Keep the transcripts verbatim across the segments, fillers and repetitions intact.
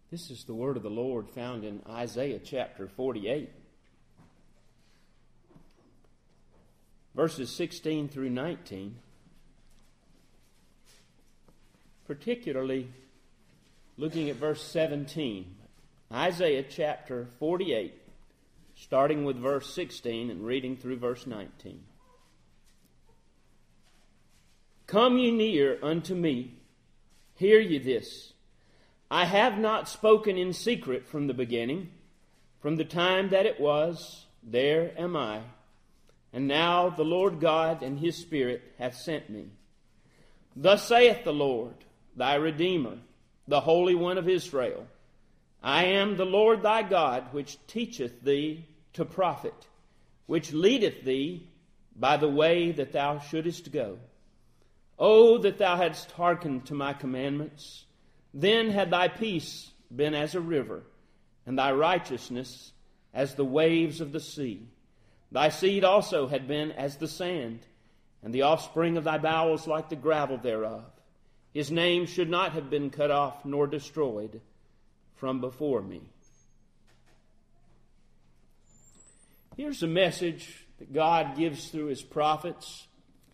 This is the word of the Lord found in Isaiah chapter forty-eight. Verses sixteen through nineteen. Particularly looking at verse seventeen. Isaiah chapter forty-eight, starting with verse sixteen and reading through verse nineteen. Come ye near unto me, hear ye this. I have not spoken in secret from the beginning, from the time that it was, there am I. And now the Lord God and His Spirit hath sent me. Thus saith the Lord, thy Redeemer, the Holy One of Israel, I am the Lord thy God, which teacheth thee to profit, which leadeth thee by the way that thou shouldest go. O that thou hadst hearkened to my commandments, then had thy peace been as a river, and thy righteousness as the waves of the sea. Thy seed also had been as the sand, and the offspring of thy bowels like the gravel thereof. His name should not have been cut off nor destroyed from before me. Here's a message that God gives through His prophets.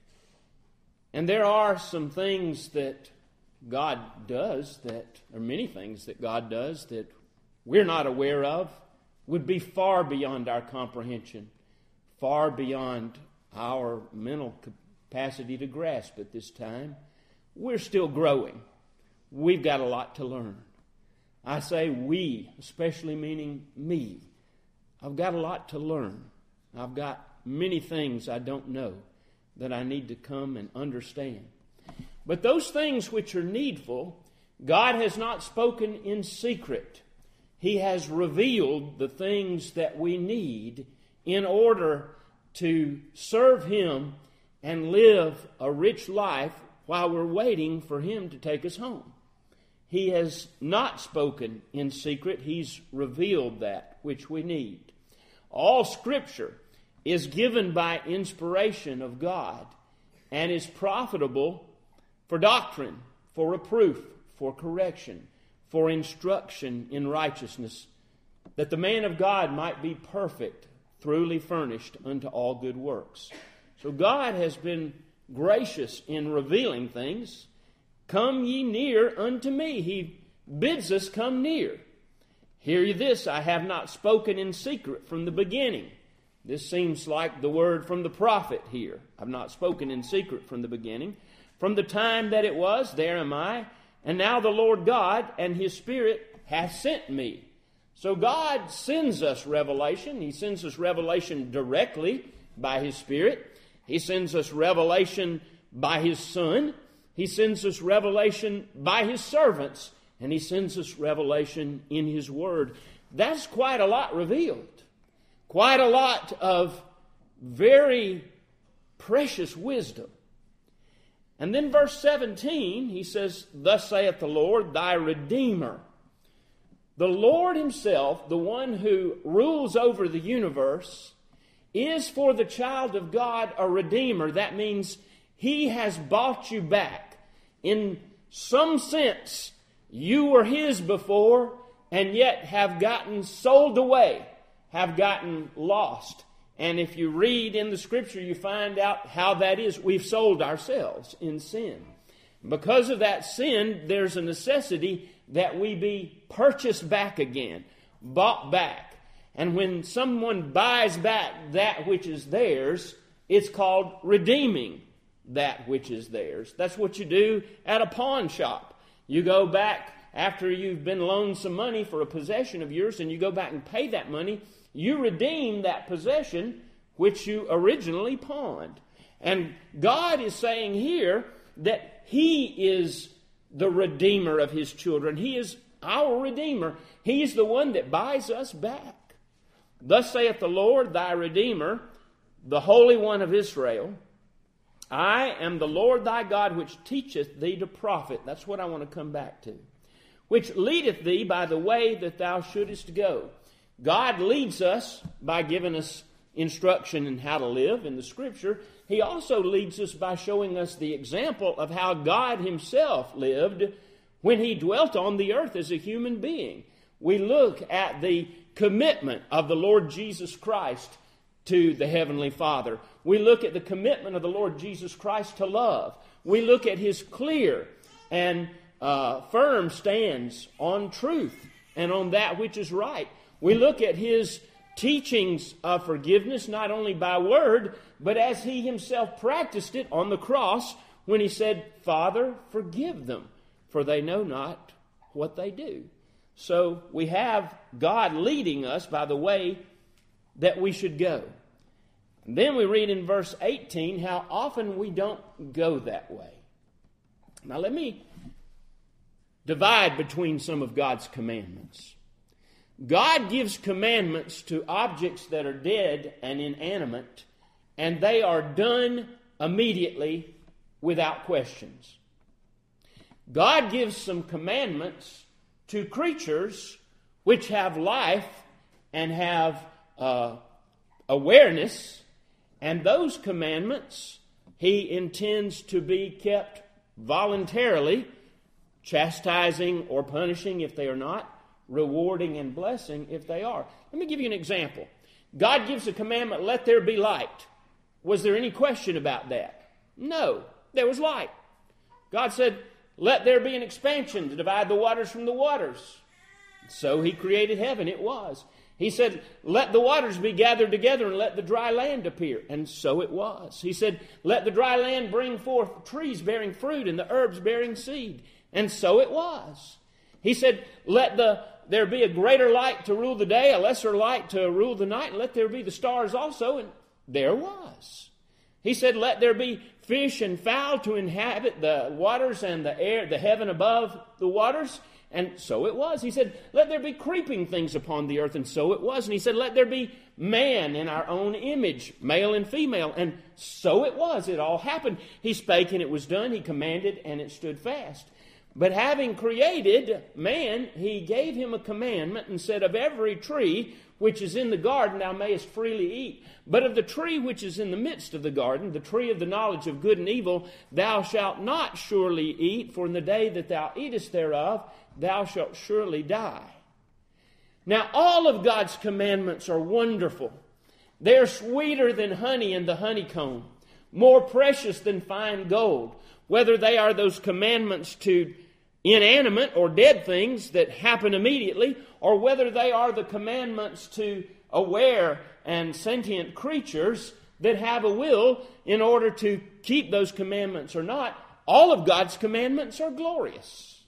And there are some things that God does that, or many things that God does that we're not aware of, would be far beyond our comprehension, far beyond our mental capacity to grasp at this time. We're still growing. We've got a lot to learn. I say we, especially meaning me. I've got a lot to learn. I've got many things I don't know that I need to come and understand. But those things which are needful, God has not spoken in secret. He has revealed the things that we need in order to serve Him and live a rich life while we're waiting for Him to take us home. He has not spoken in secret. He's revealed that which we need. All Scripture is given by inspiration of God and is profitable for doctrine, for reproof, for correction, for instruction in righteousness, that the man of God might be perfect, thoroughly furnished unto all good works. So God has been gracious in revealing things. Come ye near unto me. He bids us come near. Hear ye this, I have not spoken in secret from the beginning. This seems like the word from the prophet here. I've not spoken in secret from the beginning. From the time that it was, there am I. And now the Lord God and His Spirit hath sent me. So God sends us revelation. He sends us revelation directly by His Spirit. He sends us revelation by His Son. He sends us revelation by His servants. And He sends us revelation in His Word. That's quite a lot revealed. Quite a lot of very precious wisdom. And then verse seventeen, he says, Thus saith the Lord, thy Redeemer. The Lord Himself, the one who rules over the universe, is for the child of God a Redeemer. That means He has bought you back. In some sense, you were His before, and yet have gotten sold away, have gotten lost. And if you read in the Scripture, you find out how that is. We've sold ourselves in sin. Because of that sin, there's a necessity that we be purchased back again, bought back. And when someone buys back that which is theirs, it's called redeeming that which is theirs. That's what you do at a pawn shop. You go back after you've been loaned some money for a possession of yours, and you go back and pay that money. You redeem that possession which you originally pawned. And God is saying here that He is the Redeemer of His children. He is our Redeemer. He is the one that buys us back. Thus saith the Lord, thy Redeemer, the Holy One of Israel, I am the Lord thy God, which teacheth thee to profit. That's what I want to come back to. Which leadeth thee by the way that thou shouldest go. God leads us by giving us instruction in how to live in the Scripture. He also leads us by showing us the example of how God Himself lived when he dwelt on the earth as a human being. We look at the commitment of the Lord Jesus Christ to the Heavenly Father. We look at the commitment of the Lord Jesus Christ to love. We look at his clear and uh, firm stands on truth and on that which is right. We look at his teachings of forgiveness, not only by word, but as he himself practiced it on the cross when he said, Father, forgive them, for they know not what they do. So we have God leading us by the way that we should go. And then we read in verse eighteen how often we don't go that way. Now let me divide between some of God's commandments. God gives commandments to objects that are dead and inanimate, and they are done immediately without questions. God gives some commandments to creatures which have life and have uh, awareness, and those commandments he intends to be kept voluntarily, chastising or punishing if they are not, rewarding and blessing if they are. Let me give you an example. God gives a commandment, let there be light. Was there any question about that? No, there was light. God said, let there be an expansion to divide the waters from the waters. So he created heaven. It was. He said, let the waters be gathered together and let the dry land appear. And so it was. He said, let the dry land bring forth trees bearing fruit and the herbs bearing seed. And so it was. He said, let the there be a greater light to rule the day, a lesser light to rule the night, and let there be the stars also. And there was. He said, let there be fish and fowl to inhabit the waters and the air, the heaven above the waters. And so it was. He said, let there be creeping things upon the earth. And so it was. And he said, let there be man in our own image, male and female. And so it was. It all happened. He spake and it was done. He commanded and it stood fast. But having created man, he gave him a commandment and said, of every tree which is in the garden thou mayest freely eat. But of the tree which is in the midst of the garden, the tree of the knowledge of good and evil, thou shalt not surely eat, for in the day that thou eatest thereof, thou shalt surely die. Now all of God's commandments are wonderful. They're sweeter than honey in the honeycomb, more precious than fine gold. Whether they are those commandments to inanimate or dead things that happen immediately, or whether they are the commandments to aware and sentient creatures that have a will in order to keep those commandments or not, all of God's commandments are glorious.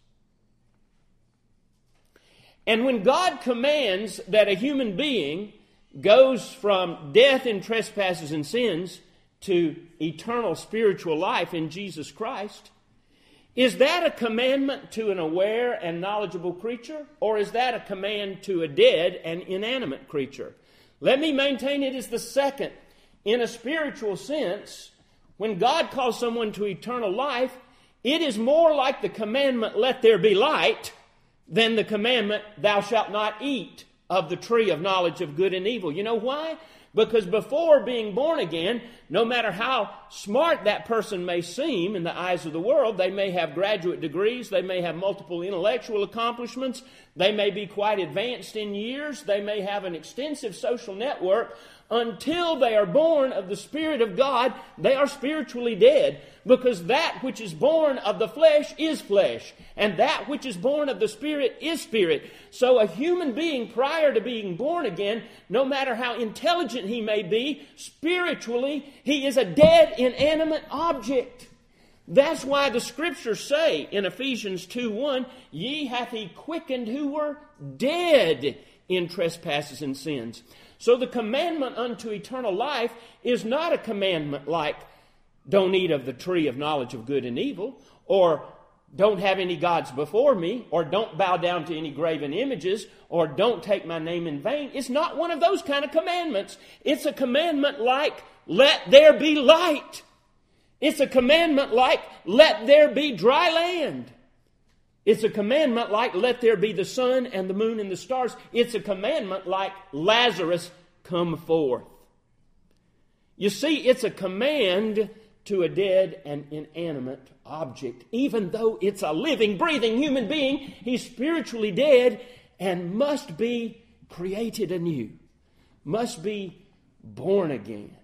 And when God commands that a human being goes from death in trespasses and sins to eternal spiritual life in Jesus Christ, is that a commandment to an aware and knowledgeable creature, or is that a command to a dead and inanimate creature? Let me maintain it is the second. In a spiritual sense, when God calls someone to eternal life, it is more like the commandment, let there be light, than the commandment, thou shalt not eat of the tree of knowledge of good and evil. You know why? Because before being born again, no matter how smart that person may seem in the eyes of the world, they may have graduate degrees, they may have multiple intellectual accomplishments, they may be quite advanced in years, they may have an extensive social network. Until they are born of the Spirit of God, they are spiritually dead, because that which is born of the flesh is flesh, and that which is born of the Spirit is spirit. So a human being prior to being born again, no matter how intelligent he may be, spiritually, he is a dead, inanimate object. That's why the Scriptures say in Ephesians two one, ye hath he quickened who were dead in trespasses and sins. So the commandment unto eternal life is not a commandment like don't eat of the tree of knowledge of good and evil, or don't have any gods before me, or don't bow down to any graven images, or don't take my name in vain. It's not one of those kind of commandments. It's a commandment like let there be light. It's a commandment like let there be dry land. It's a commandment like let there be the sun and the moon and the stars. It's a commandment like Lazarus come forth. You see, it's a command to a dead and inanimate object. Even though it's a living, breathing human being, he's spiritually dead and must be created anew, must be born again.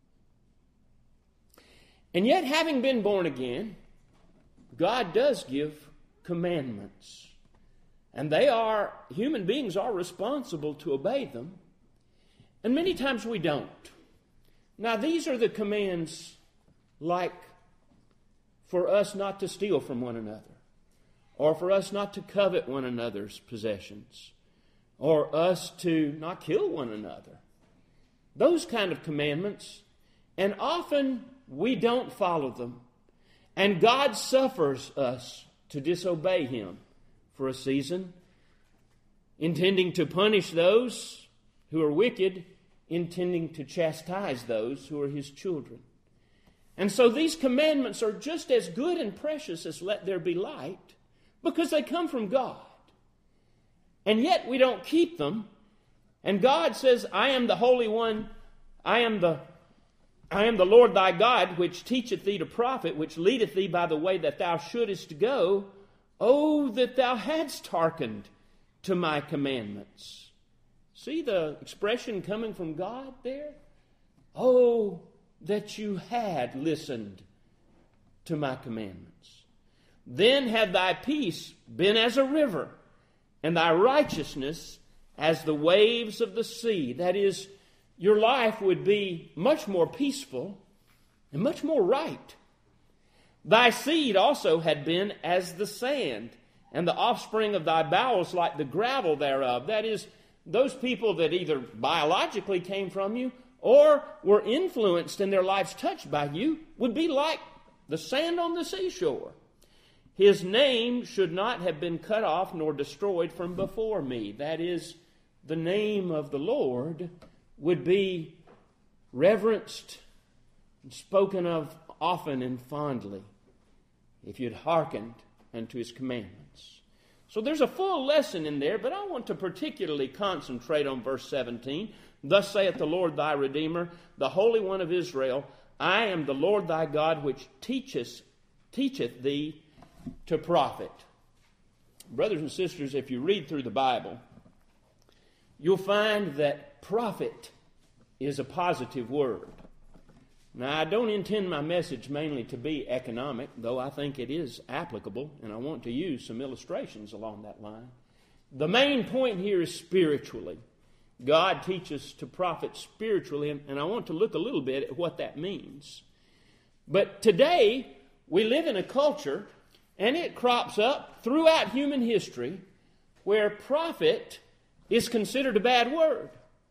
And yet, having been born again, God does give commandments. And they are, human beings are responsible to obey them. And many times we don't. Now, these are the commands like for us not to steal from one another, or for us not to covet one another's possessions, or us to not kill one another. Those kind of commandments. And often we don't follow them. And God suffers us to disobey Him for a season, intending to punish those who are wicked, intending to chastise those who are His children. And so these commandments are just as good and precious as let there be light, because they come from God. And yet we don't keep them. And God says, I am the Holy One, I am the I am the Lord thy God, which teacheth thee to profit, which leadeth thee by the way that thou shouldest go. Oh, that thou hadst hearkened to my commandments. See the expression coming from God there? Oh, that you had listened to my commandments. Then had thy peace been as a river, and thy righteousness as the waves of the sea. That is, your life would be much more peaceful and much more right. Thy seed also had been as the sand, and the offspring of thy bowels like the gravel thereof. That is, those people that either biologically came from you or were influenced and their lives touched by you would be like the sand on the seashore. His name should not have been cut off nor destroyed from before me. That is, the name of the Lord would be reverenced and spoken of often and fondly if you'd hearkened unto His commandments. So there's a full lesson in there, but I want to particularly concentrate on verse seventeen. Thus saith the Lord thy Redeemer, the Holy One of Israel, I am the Lord thy God, which teacheth, teacheth thee to profit. Brothers and sisters, if you read through the Bible, you'll find that profit is a positive word. Now, I don't intend my message mainly to be economic, though I think it is applicable, and I want to use some illustrations along that line. The main point here is spiritually. God teaches to profit spiritually, and, and I want to look a little bit at what that means. But today, we live in a culture, and it crops up throughout human history, where profit is considered a bad word.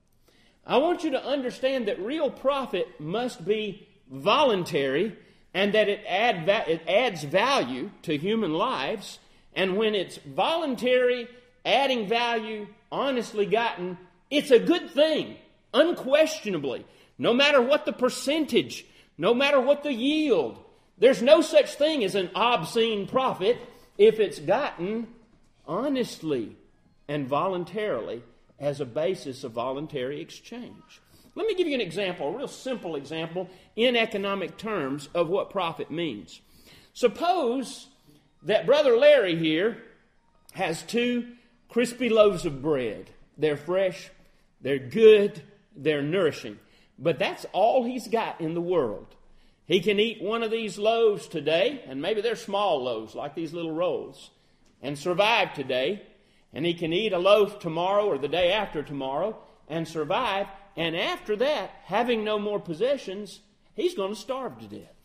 I want you to understand that real profit must be voluntary and that it, add va- it adds value to human lives. And when it's voluntary, adding value, honestly gotten, it's a good thing, unquestionably. No matter what the percentage, no matter what the yield, there's no such thing as an obscene profit if it's gotten honestly and voluntarily as a basis of voluntary exchange. Let me give you an example, a real simple example in economic terms of what profit means. Suppose that Brother Larry here has two crispy loaves of bread. They're fresh, they're good, they're nourishing. But that's all he's got in the world. He can eat one of these loaves today, and maybe they're small loaves like these little rolls, and survive today. And he can eat a loaf tomorrow or the day after tomorrow and survive. And after that, having no more possessions, he's going to starve to death.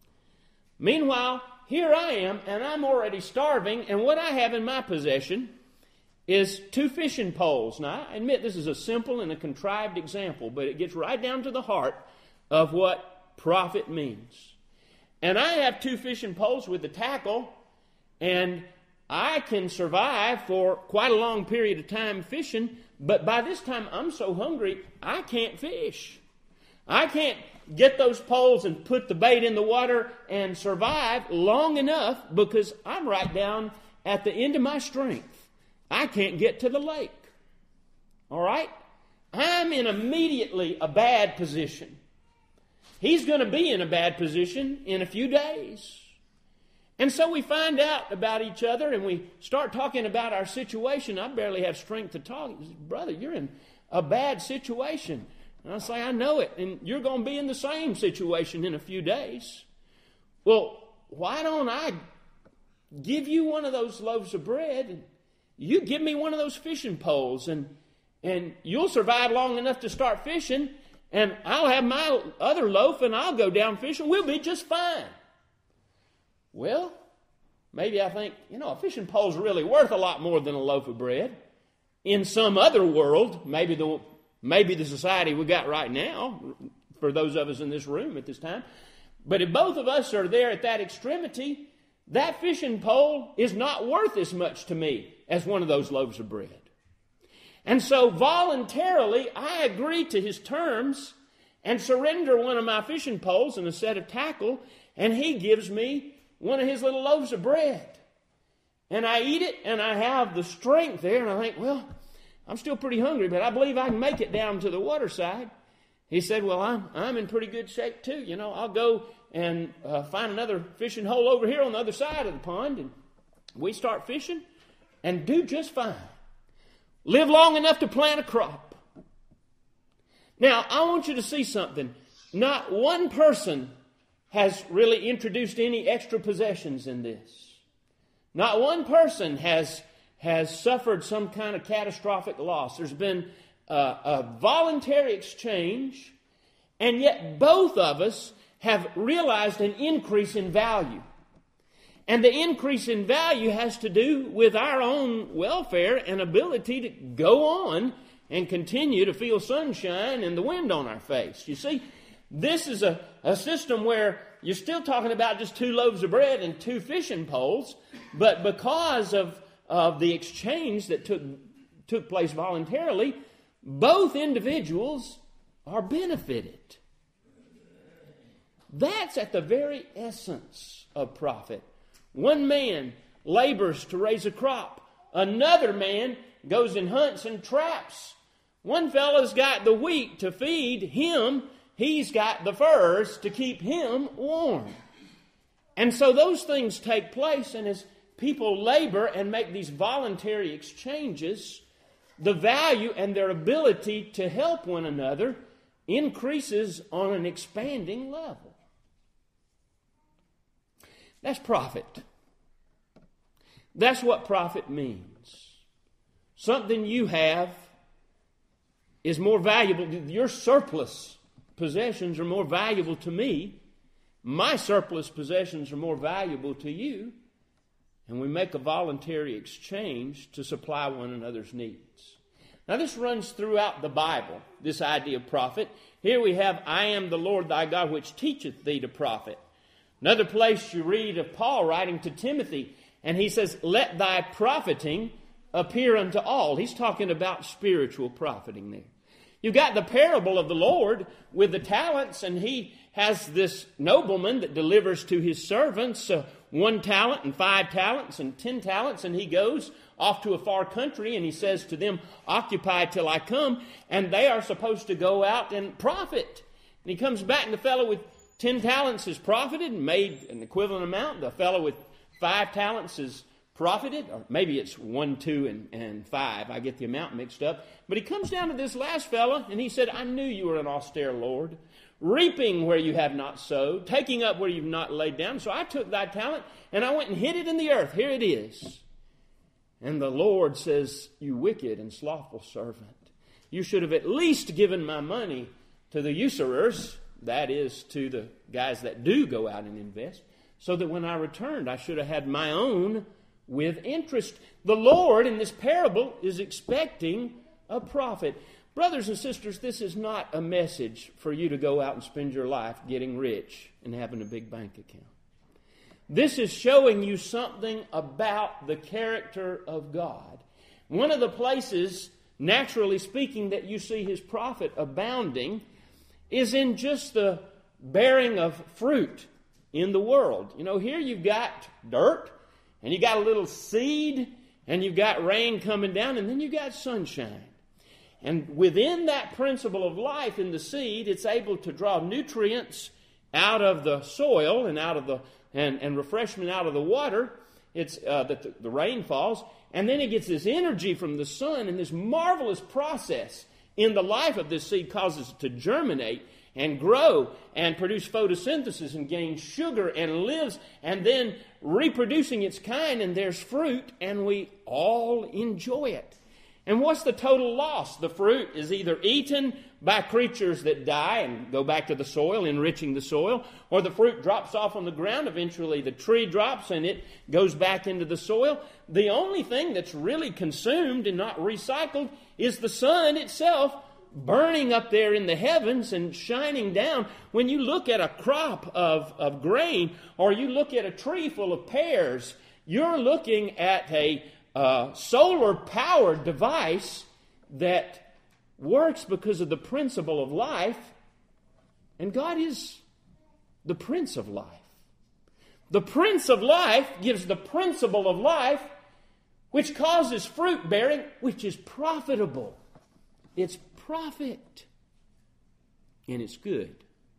Meanwhile, here I am, and I'm already starving, and what I have in my possession is two fishing poles. Now, I admit this is a simple and a contrived example, but it gets right down to the heart of what profit means. And I have two fishing poles with a tackle, and I can survive for quite a long period of time fishing, but by this time I'm so hungry, I can't fish. I can't get those poles and put the bait in the water and survive long enough because I'm right down at the end of my strength. I can't get to the lake. All right? I'm in immediately a bad position. He's going to be in a bad position in a few days. And so we find out about each other and we start talking about our situation. I barely have strength to talk. He says, brother, you're in a bad situation. And I say, I know it. And you're going to be in the same situation in a few days. Well, why don't I give you one of those loaves of bread and you give me one of those fishing poles and, and you'll survive long enough to start fishing and I'll have my other loaf and I'll go down fishing. We'll be just fine. Well, maybe I think, you know, a fishing pole's really worth a lot more than a loaf of bread. In some other world, maybe the maybe the society we got right now, for those of us in this room at this time, but if both of us are there at that extremity, that fishing pole is not worth as much to me as one of those loaves of bread. And so voluntarily, I agree to his terms and surrender one of my fishing poles and a set of tackle, and he gives me one of his little loaves of bread. And I eat it, and I have the strength there, and I think, well, I'm still pretty hungry, but I believe I can make it down to the water side. He said, well, I'm, I'm in pretty good shape too. You know, I'll go and uh, find another fishing hole over here on the other side of the pond, and we start fishing and do just fine. Live long enough to plant a crop. Now, I want you to see something. Not one person has really introduced any extra possessions in this. Not one person has, has suffered some kind of catastrophic loss. There's been a, a voluntary exchange, and yet both of us have realized an increase in value. And the increase in value has to do with our own welfare and ability to go on and continue to feel sunshine and the wind on our face. You see, this is a, a system where you're still talking about just two loaves of bread and two fishing poles, but because of, of the exchange that took, took place voluntarily, both individuals are benefited. That's at the very essence of profit. One man labors to raise a crop. Another man goes and hunts and traps. One fellow's got the wheat to feed him. He's got the furs to keep him warm. And so those things take place, and as people labor and make these voluntary exchanges, the value and their ability to help one another increases on an expanding level. That's profit. That's what profit means. Something you have is more valuable. Your surplus possessions are more valuable to me. My surplus possessions are more valuable to you. And we make a voluntary exchange to supply one another's needs. Now this runs throughout the Bible, this idea of profit. Here we have, I am the Lord thy God which teacheth thee to profit. Another place you read of Paul writing to Timothy, and he says, let thy profiting appear unto all. He's talking about spiritual profiting there. You've got the parable of the Lord with the talents, and he has this nobleman that delivers to his servants uh, one talent and five talents and ten talents, and he goes off to a far country, and he says to them, occupy till I come, and they are supposed to go out and profit. And he comes back, and the fellow with ten talents has profited and made an equivalent amount. The fellow with five talents is profited, or maybe it's one, two, and, and five. I get the amount mixed up. But he comes down to this last fellow, and he said, I knew you were an austere Lord, reaping where you have not sowed, taking up where you've not laid down. So I took thy talent, and I went and hid it in the earth. Here it is. And the Lord says, you wicked and slothful servant, you should have at least given my money to the usurers, that is, to the guys that do go out and invest, so that when I returned, I should have had my own with interest. The Lord, in this parable, is expecting a profit. Brothers and sisters, this is not a message for you to go out and spend your life getting rich and having a big bank account. This is showing you something about the character of God. One of the places, naturally speaking, that you see his profit abounding is in just the bearing of fruit in the world. You know, here you've got dirt, and you got a little seed, and you've got rain coming down, and then you've got sunshine. And within that principle of life in the seed, it's able to draw nutrients out of the soil and out of the and, and refreshment out of the water. It's uh, that the, the rain falls, and then it gets this energy from the sun, and this marvelous process in the life of this seed causes it to germinate and grow and produce photosynthesis and gain sugar and lives and then reproducing its kind, and there's fruit, and we all enjoy it. And what's the total loss? The fruit is either eaten by creatures that die and go back to the soil, enriching the soil, or the fruit drops off on the ground. Eventually the tree drops and it goes back into the soil. The only thing that's really consumed and not recycled is the sun itself, burning up there in the heavens and shining down. When you look at a crop of, of grain, or you look at a tree full of pears, you're looking at a uh, solar-powered device that works because of the principle of life. And God is the Prince of life. The Prince of life gives the principle of life, which causes fruit bearing, which is profitable. It's profit. And it's good.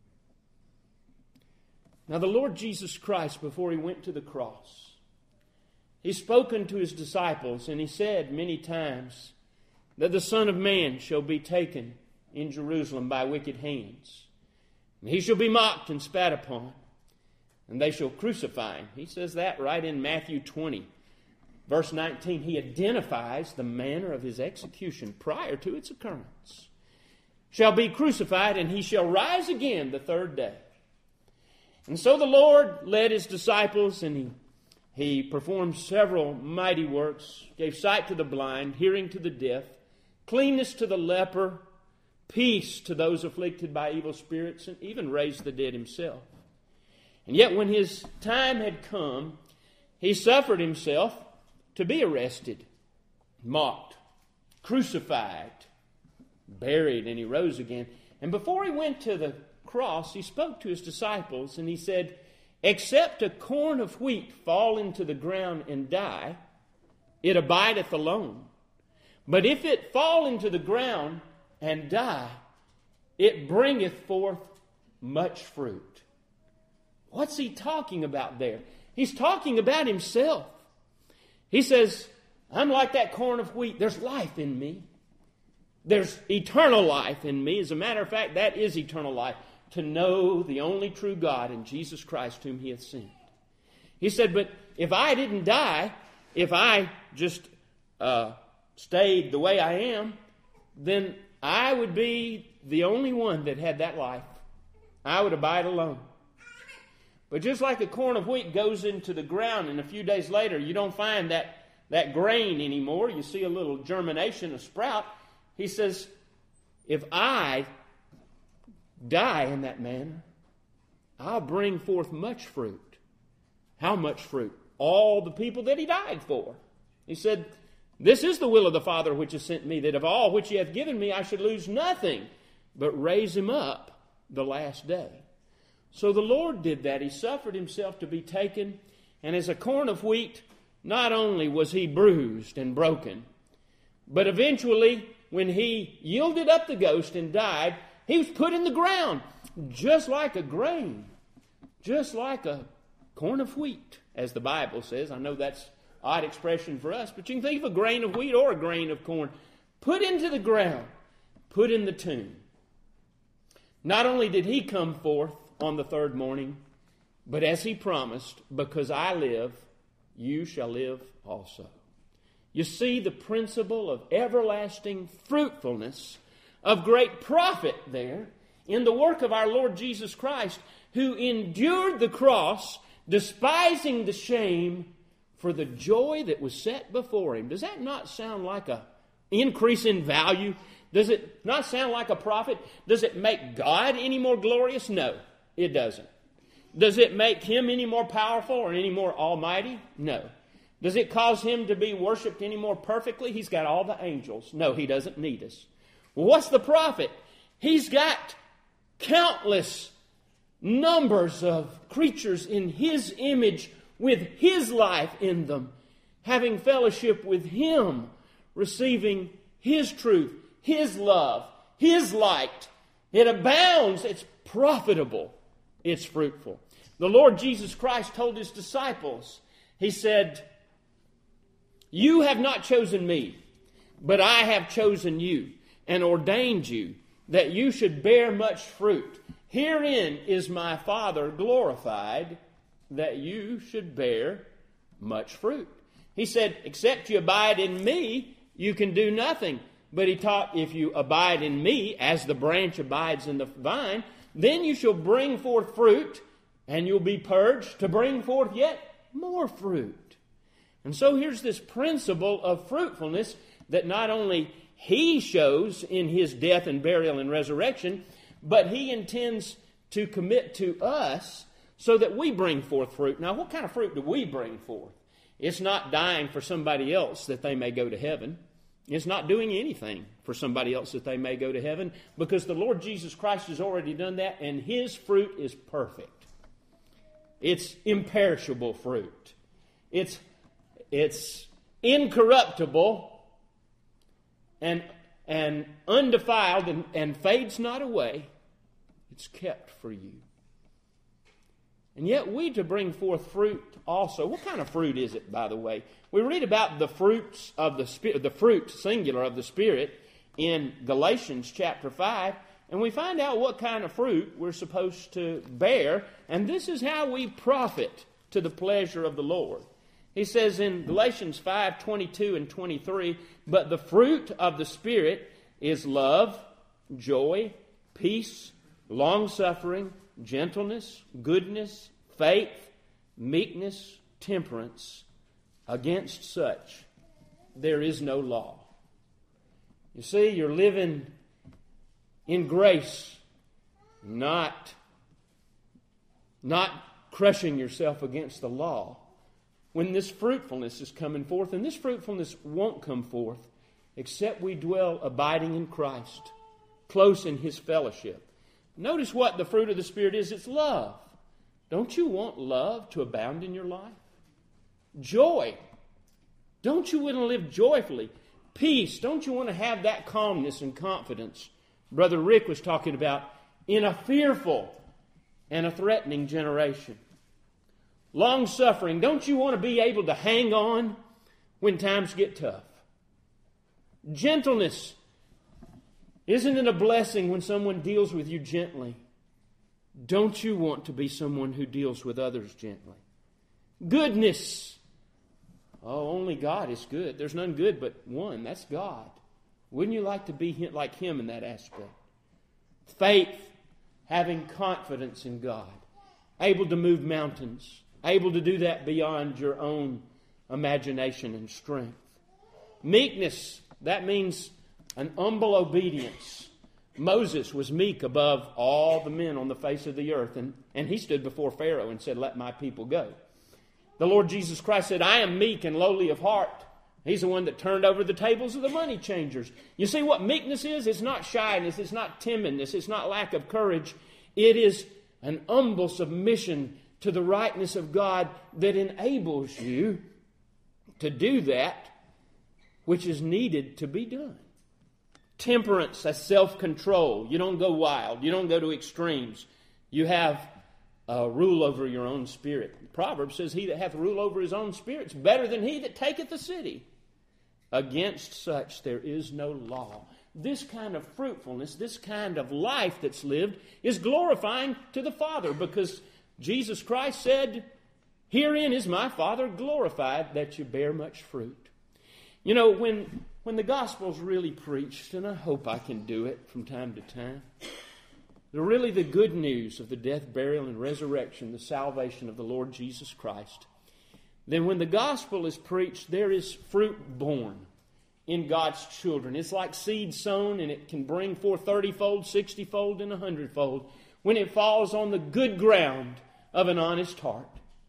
Now the Lord Jesus Christ, before he went to the cross, he's spoken to his disciples, and he said many times that the Son of Man shall be taken in Jerusalem by wicked hands. And he shall be mocked and spat upon, and they shall crucify him. He says that right in Matthew twenty. Verse nineteen, he identifies the manner of his execution prior to its occurrence. Shall be crucified, and he shall rise again the third day. And so the Lord led his disciples, and he, he performed several mighty works, gave sight to the blind, hearing to the deaf, cleanness to the leper, peace to those afflicted by evil spirits, and even raised the dead himself. And yet when his time had come, he suffered himself to be arrested, mocked, crucified, buried, and he rose again. And before he went to the cross, he spoke to his disciples, and he said, except a corn of wheat fall into the ground and die, it abideth alone. But if it fall into the ground and die, it bringeth forth much fruit. What's he talking about there? He's talking about himself. He says, I'm like that corn of wheat. There's life in me. There's eternal life in me. As a matter of fact, that is eternal life, to know the only true God and Jesus Christ whom he hath sent. He said, but if I didn't die, if I just uh, stayed the way I am, then I would be the only one that had that life. I would abide alone. But just like a corn of wheat goes into the ground, and a few days later you don't find that, that grain anymore, you see a little germination, a sprout. He says, if I die in that manner, I'll bring forth much fruit. How much fruit? All the people that he died for. He said, this is the will of the Father which has sent me, that of all which he hath given me I should lose nothing, but raise him up the last day. So the Lord did that. He suffered himself to be taken, and as a corn of wheat, not only was he bruised and broken, but eventually, when he yielded up the ghost and died, he was put in the ground, just like a grain, just like a corn of wheat, as the Bible says. I know that's an odd expression for us, but you can think of a grain of wheat or a grain of corn. Put into the ground, put in the tomb. Not only did he come forth on the third morning, but as he promised, because I live, you shall live also. You see the principle of everlasting fruitfulness, of great profit there in the work of our Lord Jesus Christ, who endured the cross, despising the shame, for the joy that was set before him. Does that not sound like an increase in value? Does it not sound like a profit? Does it make God any more glorious? No, it doesn't. Does it make him any more powerful or any more almighty? No. Does it cause him to be worshipped any more perfectly? He's got all the angels. No, he doesn't need us. Well, what's the profit? He's got countless numbers of creatures in his image with his life in them, having fellowship with him, receiving his truth, His love, His light. It abounds. It's profitable. It's fruitful. The Lord Jesus Christ told His disciples, He said, "You have not chosen me, but I have chosen you and ordained you that you should bear much fruit. Herein is my Father glorified, that you should bear much fruit." He said, "Except you abide in me, you can do nothing." But He taught, if you abide in me, as the branch abides in the vine, then you shall bring forth fruit, and you'll be purged to bring forth yet more fruit. And so here's this principle of fruitfulness that not only He shows in His death and burial and resurrection, but He intends to commit to us so that we bring forth fruit. Now, what kind of fruit do we bring forth? It's not dying for somebody else that they may go to heaven. It's not doing anything for somebody else that they may go to heaven, because the Lord Jesus Christ has already done that, and His fruit is perfect. It's imperishable fruit. It's, it's incorruptible and, and undefiled and, and fades not away. It's kept for you. And yet we to bring forth fruit also. What kind of fruit is it, by the way? We read about the fruits of the Spirit, the fruit, singular, of the Spirit in Galatians chapter five, and we find out what kind of fruit we're supposed to bear, and this is how we profit to the pleasure of the Lord. He says in Galatians five, twenty-two and twenty-three, "But the fruit of the Spirit is love, joy, peace, long-suffering, gentleness, goodness, faith, meekness, temperance. Against such there is no law." You see, you're living in grace, not, not crushing yourself against the law, when this fruitfulness is coming forth. And this fruitfulness won't come forth except we dwell abiding in Christ, close in His fellowship. Notice what the fruit of the Spirit is. It's love. Don't you want love to abound in your life? Joy. Don't you want to live joyfully? Peace. Don't you want to have that calmness and confidence Brother Rick was talking about in a fearful and a threatening generation? Long-suffering. Don't you want to be able to hang on when times get tough? Gentleness. Isn't it a blessing when someone deals with you gently? Don't you want to be someone who deals with others gently? Goodness. Oh, only God is good. There's none good but one. That's God. Wouldn't you like to be like Him in that aspect? Faith. Having confidence in God. Able to move mountains. Able to do that beyond your own imagination and strength. Meekness. That means an humble obedience. Moses was meek above all the men on the face of the earth, and, and he stood before Pharaoh and said, "Let my people go." The Lord Jesus Christ said, "I am meek and lowly of heart." He's the one that turned over the tables of the money changers. You see what meekness is? It's not shyness, it's not timidness, it's not lack of courage. It is an humble submission to the rightness of God that enables you to do that which is needed to be done. Temperance, that's self-control. You don't go wild. You don't go to extremes. You have uh, rule over your own spirit. Proverbs says, "He that hath rule over his own spirit is better than he that taketh the city." Against such there is no law. This kind of fruitfulness, this kind of life that's lived is glorifying to the Father, because Jesus Christ said, "Herein is my Father glorified, that you bear much fruit." You know, when... When the gospel's really preached, and I hope I can do it from time to time, they're really the good news of the death, burial, and resurrection, the salvation of the Lord Jesus Christ. Then when the gospel is preached, there is fruit born in God's children. It's like seed sown, and it can bring forth thirty-fold, sixty-fold, and a hundred-fold when it falls on the good ground of an honest heart.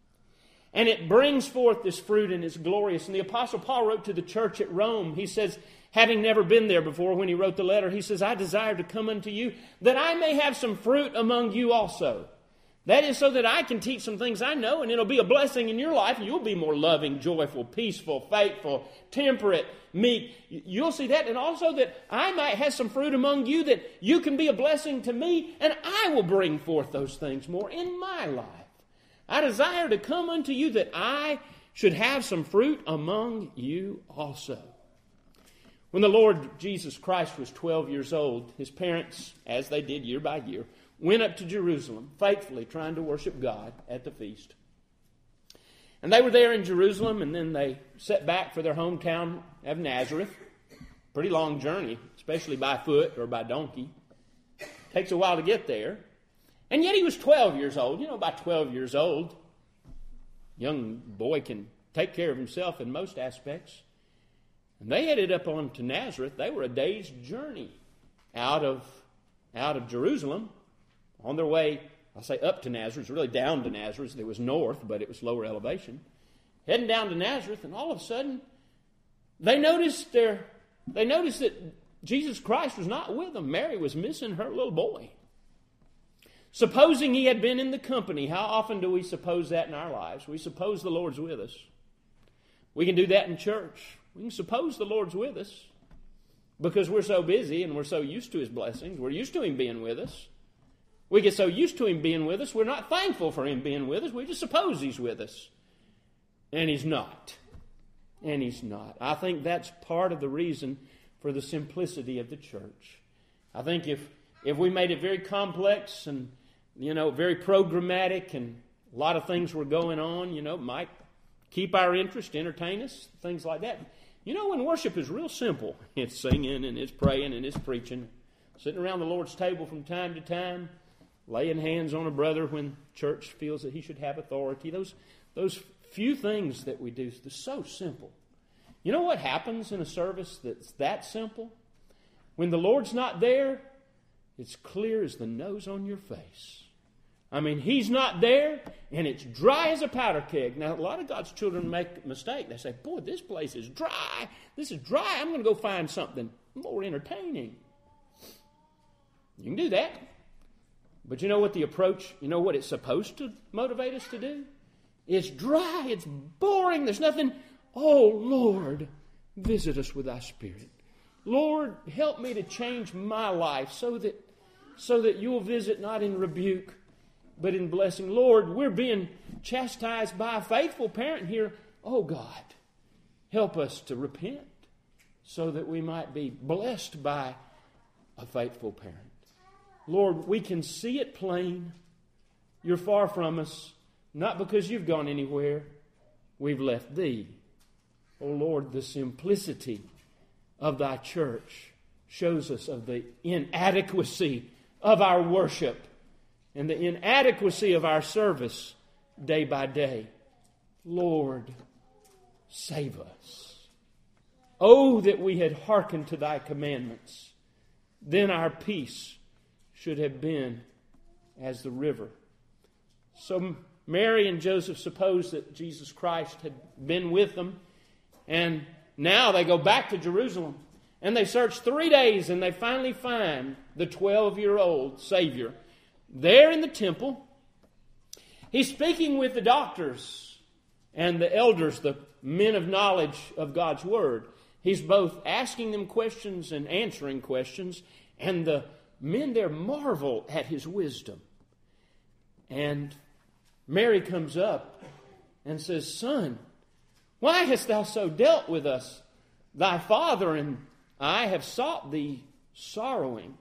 And it brings forth this fruit, and it's glorious. And the Apostle Paul wrote to the church at Rome. He says, having never been there before when he wrote the letter, he says, "I desire to come unto you that I may have some fruit among you also." That is so that I can teach some things I know, and it'll be a blessing in your life, and you'll be more loving, joyful, peaceful, faithful, temperate, meek. You'll see that, and also that I might have some fruit among you, that you can be a blessing to me, and I will bring forth those things more in my life. I desire to come unto you that I should have some fruit among you also. When the Lord Jesus Christ was twelve years old, his parents, as they did year by year, went up to Jerusalem, faithfully trying to worship God at the feast. And they were there in Jerusalem, and then they set back for their hometown of Nazareth. Pretty long journey, especially by foot or by donkey. Takes a while to get there. And yet he was twelve years old. You know, by twelve years old, young boy can take care of himself in most aspects. And they headed up on to Nazareth. They were a day's journey out of, out of Jerusalem. On their way, I'll say up to Nazareth, really down to Nazareth. It was north, but it was lower elevation. Heading down to Nazareth, and all of a sudden, they noticed their, they noticed that Jesus Christ was not with them. Mary was missing her little boy. Supposing he had been in the company, how often do we suppose that in our lives? We suppose the Lord's with us. We can do that in church. We can suppose the Lord's with us because we're so busy and we're so used to his blessings. We're used to him being with us. We get so used to him being with us, we're not thankful for him being with us. We just suppose he's with us. And he's not. And he's not. I think that's part of the reason for the simplicity of the church. I think if, if we made it very complex and, you know, very programmatic and a lot of things were going on, you know, might keep our interest, entertain us, things like that. You know, when worship is real simple, it's singing and it's praying and it's preaching, sitting around the Lord's table from time to time, laying hands on a brother when church feels that he should have authority. Those, those few things that we do, they're so simple. You know what happens in a service that's that simple? When the Lord's not there, it's clear as the nose on your face. I mean, he's not there, and it's dry as a powder keg. Now, a lot of God's children make a mistake. They say, boy, this place is dry. This is dry. I'm going to go find something more entertaining. You can do that. But you know what the approach, you know what it's supposed to motivate us to do? It's dry, it's boring, there's nothing. Oh, Lord, visit us with thy Spirit. Lord, help me to change my life so that, so that you'll visit not in rebuke, but in blessing. Lord, we're being chastised by a faithful parent here. Oh, God, help us to repent so that we might be blessed by a faithful parent. Lord, we can see it plain. You're far from us, not because you've gone anywhere. We've left thee. Oh, Lord, the simplicity of thy church shows us of the inadequacy of our worship and the inadequacy of our service day by day. Lord, save us. Oh, that we had hearkened to thy commandments. Then our peace should have been as the river. So Mary and Joseph supposed that Jesus Christ had been with them. And now they go back to Jerusalem. And they search three days and they finally find the twelve-year-old Savior there in the temple. He's speaking with the doctors and the elders, the men of knowledge of God's Word. He's both asking them questions and answering questions. And the men there marvel at his wisdom. And Mary comes up and says, Son, why hast thou so dealt with us? Thy father and I have sought thee sorrowing.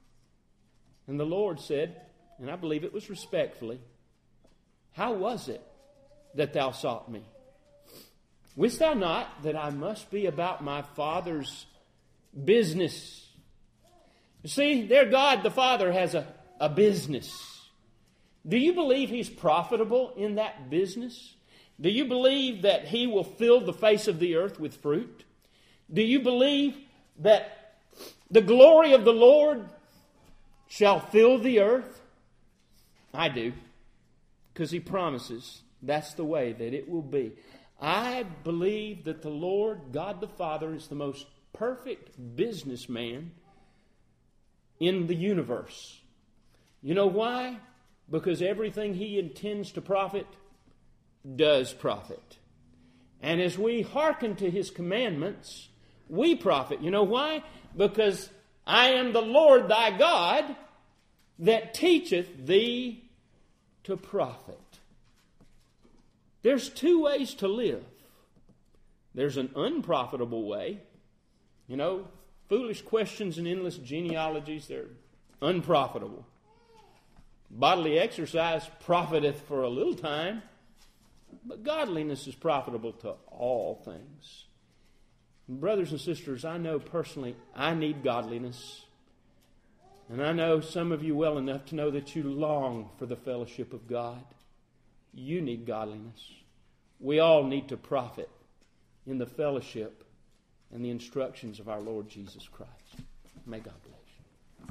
And the Lord said, and I believe it was respectfully, How was it that thou sought me? Wist thou not that I must be about my Father's business? You see, there God the Father has a, a business. Do you believe he's profitable in that business? Do you believe that he will fill the face of the earth with fruit? Do you believe that the glory of the Lord shall fill the earth? I do, because he promises that's the way that it will be. I believe that the Lord, God the Father, is the most perfect businessman in the universe. You know why? because everything He intends to profit does profit. And as we hearken to His commandments, we profit. You know why? Because I am the Lord thy God that teacheth thee to profit. There's two ways to live. There's an unprofitable way. You know, foolish questions and endless genealogies, they're unprofitable. Bodily exercise profiteth for a little time, but godliness is profitable to all things. Brothers and sisters, I know personally I need godliness. And I know some of you well enough to know that you long for the fellowship of God. You need godliness. We all need to profit in the fellowship and the instructions of our Lord Jesus Christ. May God bless.